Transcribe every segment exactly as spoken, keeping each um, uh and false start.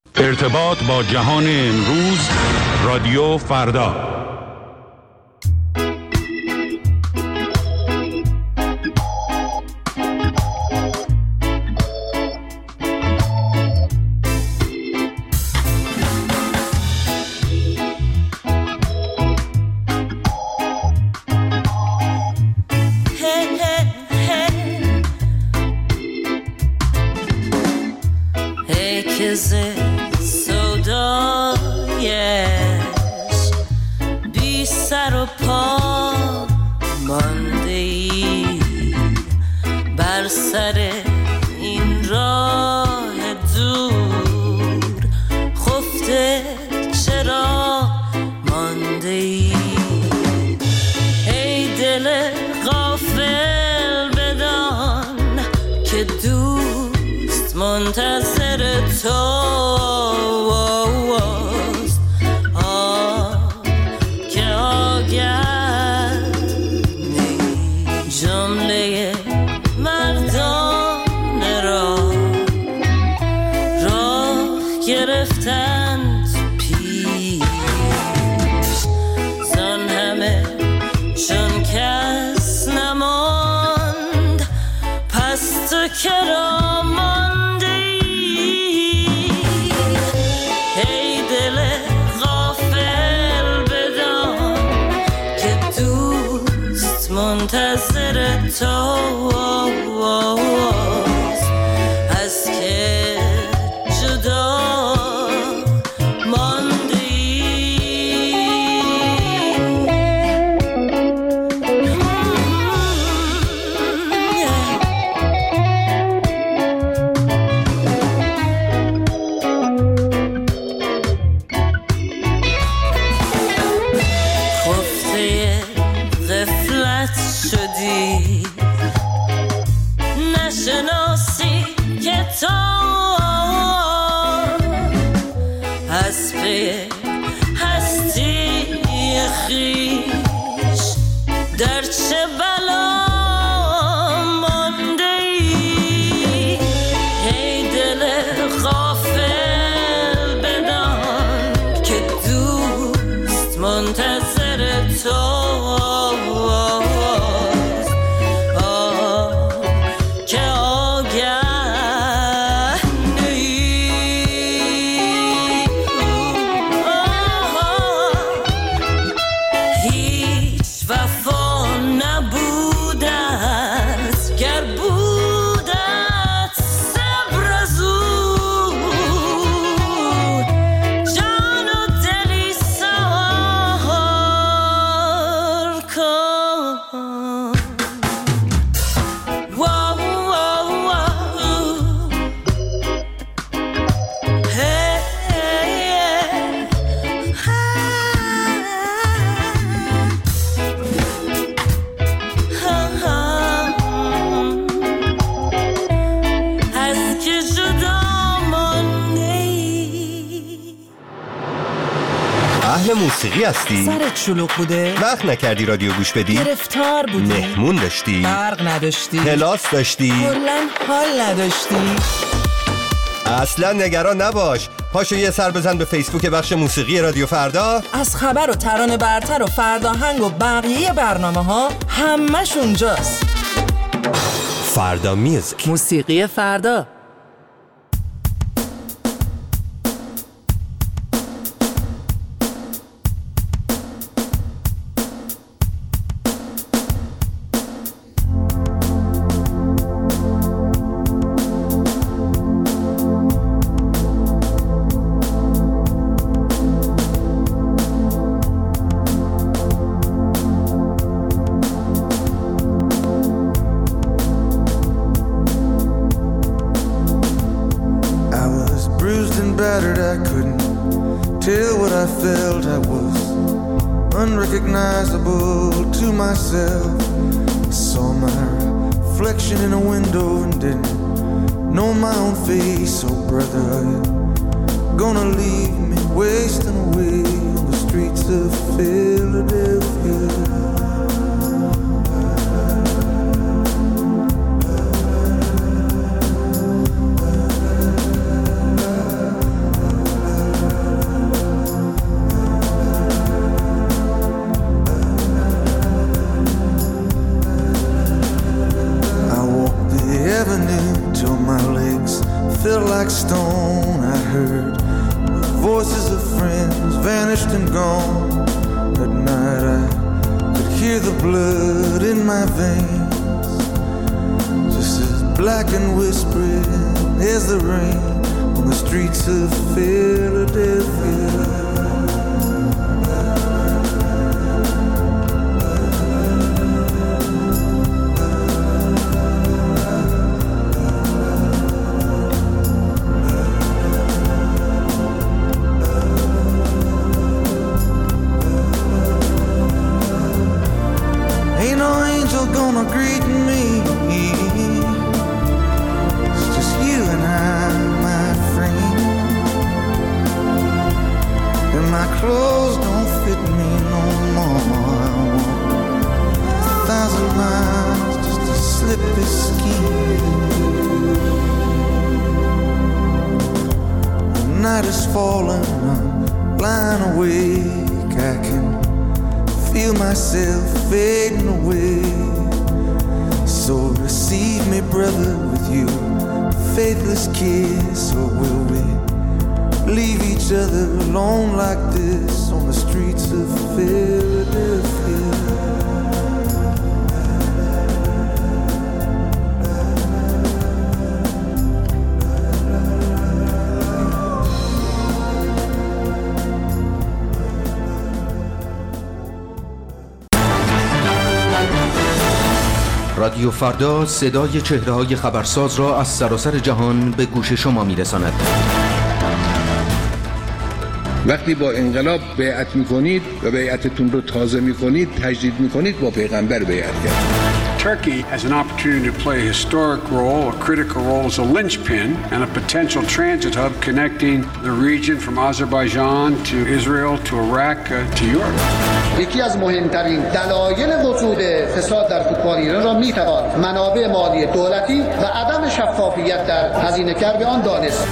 ارتباط با جهان امروز، رادیو فردا. منتظر توست، آه که آگه نی جمله مردان را راه گرفتند پیش، زن همه چون کس نماند، پس تو کرا منتظر توست، از که جدا ماندی. خفته غفلت شدی، نشناسی که تو از پی هستی خویش در چه بلا مانده ای. ای دل غافل بدان که دوست منتظر تو موسیقی هستی؟ سرت شلوغ بوده؟ وقت نکردی رادیو گوش بدی؟ گرفتار بودی؟ مهمون داشتی؟ برق نداشتی؟ کلاس داشتی؟ کلاً حال نداشتی؟ اصلا نگران نباش، پاشو یه سر بزن به فیسبوک بخش موسیقی رادیو فردا. از خبر و ترانه برتر و فرداهنگ و بقیه برنامه ها همش اونجاست. فردا میوزیک، موسیقی فردا. Unrecognizable to myself. I saw my reflection in a window and didn't know my own face. Oh brother, you're gonna leave me wasting away on the streets of Philadelphia. like stone. I heard the voices of friends vanished and gone. At night I could hear the blood in my veins, just as black and whispering as the rain on the streets of Philadelphia. Gonna greet me. It's just you and I, my friend. And my clothes don't fit me no more. I walk a thousand miles just to slip this skin. The night is falling, I'm lying awake. I can feel myself fading away. So receive me, brother, with you faithless kiss, or will we leave each other alone like this on the streets of Philadelphia? رادیو فردا صدای چهره‌های خبرساز را از سراسر جهان به گوش شما می‌رساند. وقتی با انقلاب بیعت می‌کنید و بیعتتون رو تازه می‌کنید، تجدید می‌کنید، با پیغمبر بیعت کرد. Turkey has an opportunity to play a historic role, a critical role as a linchpin and a potential transit hub connecting the region from Azerbaijan to Israel to Iraq uh, to Europe. یکی از مهمترین دلایل وجود فساد در فوتبال ایران را میتوان منابع مالی دولتی و عدم شفافیت در هزینه‌کار به آن دانست.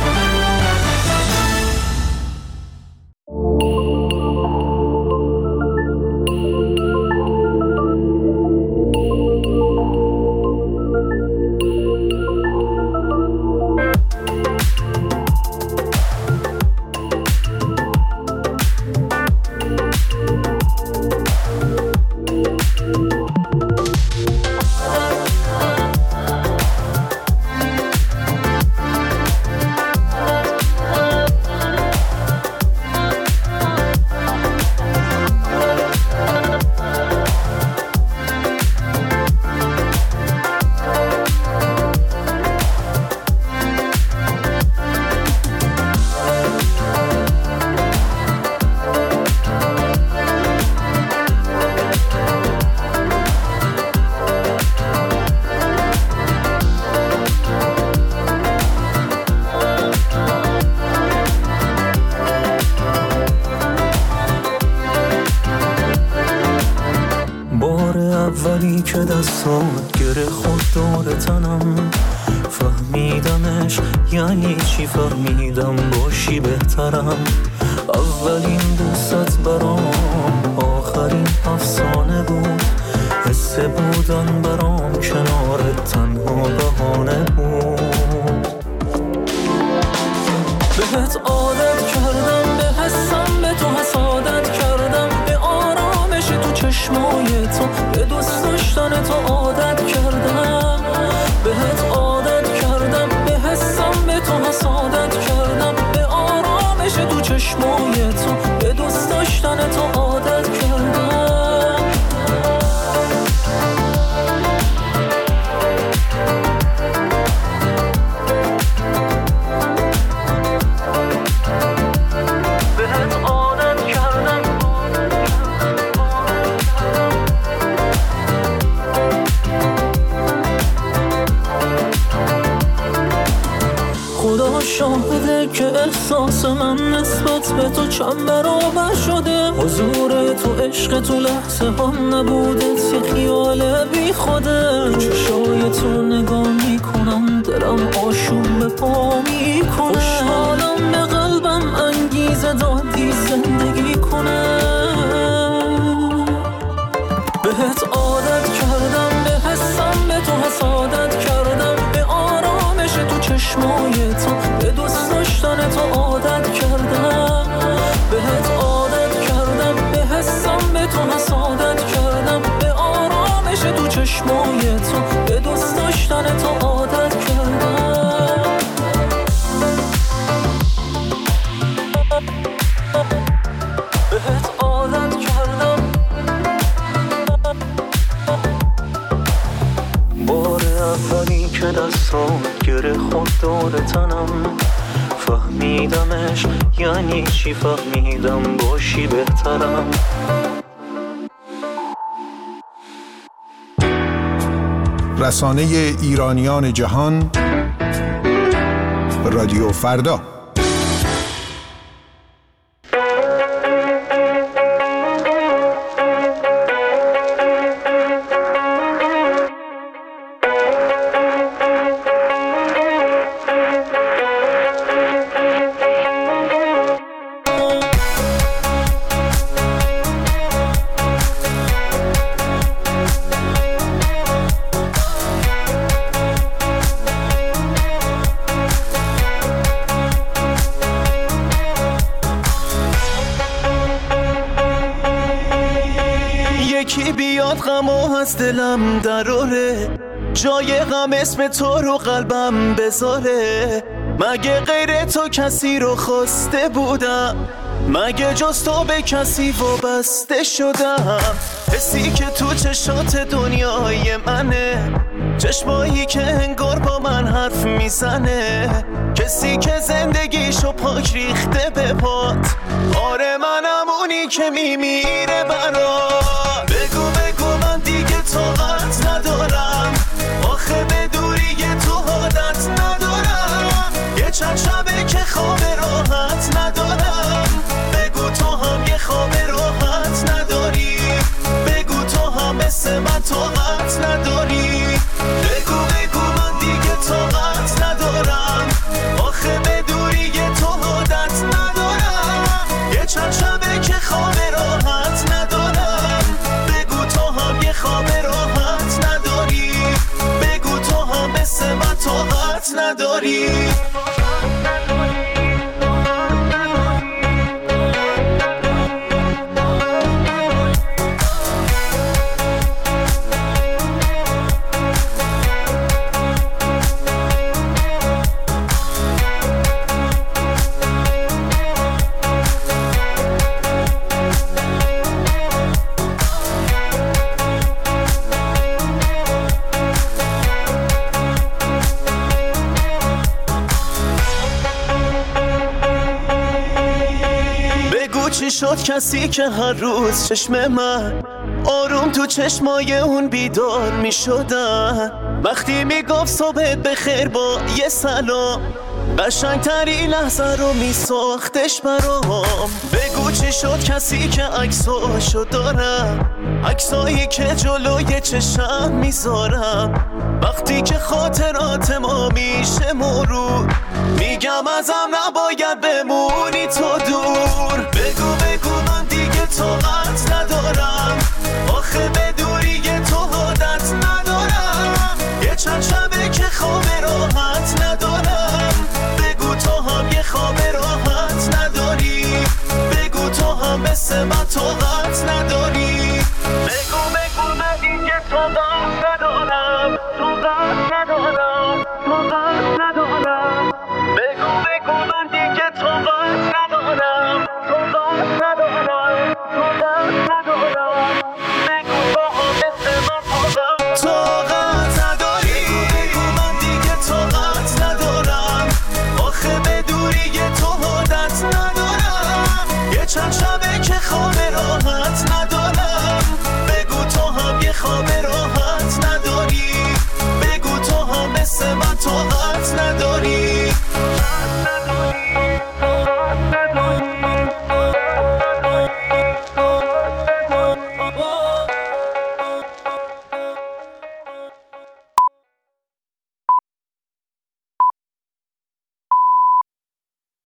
اولی که دستات گره خود دور تنم، فهمیدمش یعنی چی، فهمیدم باشی بهترم. اولین دوست برام آخرین افسانه بود، حس بودن برام کنارت تنها بهانه بود. بهت عادت کردم، به حسم به تو حسادت کردم، به آرامش تو چشمای تو، به دوست داشتن تو عادت کردم. بهت عادت کردم، به حسم به تو حسادت کردم، به آرامش تو چشمای تو، به دوست داشتن تو عادت کردم. شاهده که احساس من نسبت به تو چند برابر شده. حضور تو عشق تو لحظه هم نبودت یه خیال بی خوده. چشای تو نگاه میکنم دلم آشوب به پا میکنه. خوشحالم به قلبم انگیزه دادی زندگی کنه. بهت عادت کردم، به حسم به تو حسادت کردم، به آرامش تو چشمای تو، چشمای تو، به دوست داشتن تو عادت کردم. بهت عادت کردم. بار اولی که دستان گره خود دور تنم، فهمیدمش یعنی چی، فهمیدم باشی بهترم. رسانه ایرانیان جهان، رادیو فردا. از دلم دراره، جای غم اسم تو رو قلبم بذاره. مگه غیر تو کسی رو خواسته بودم؟ مگه جز تو به کسی وابسته شدم؟ حسی که تو چشات دنیای منه، چشمایی که انگار با من حرف میزنه، کسی که زندگیشو پاک ریخته به پات. آره منم اونی که میمیره برات. بگو بگو من دیگه طاقت ندارم، آخه به دوری تو عادت ندارم. یه چند شبه که خواب راحت ندارم. بگو تو هم یه خواب راحت نداری، بگو تو هم مثل من طاقت نداری. بگو بگو من دیگه طاقت ندارم، آخه به دوری تو عادت ندارم. یه چند شبه که خواب راحت ندارم. بگو تو هم یه خواب راحت نداری، بگو تو هم مثل من طاقت نداری. چی شد کسی که هر روز چشم من آروم تو چشمای اون بیدار می شدن؟ وقتی می گفت صبحت بخیر با یه سلام، قشنگتری لحظه رو می ساختش برام. بگو چی شد کسی که عکساشو دارم، عکسایی که جلوی چشم میذارم. وقتی که خاطرات ما میشه مرور، میگم ازم نباید بمونی تو دور. بگو بگو من دیگه طاقت ندارم، آخه به دوری تو عادت ندارم. یه چند شبه که خواب راحت ندارم. بگو تو هم یه خواب راحت نداری، بگو تو هم مثل من طاقت نداری. بگو بگو من دیگه طاقت ندارم، طاقت ندارم، طاقت ندارم. بگو بگو من دیگه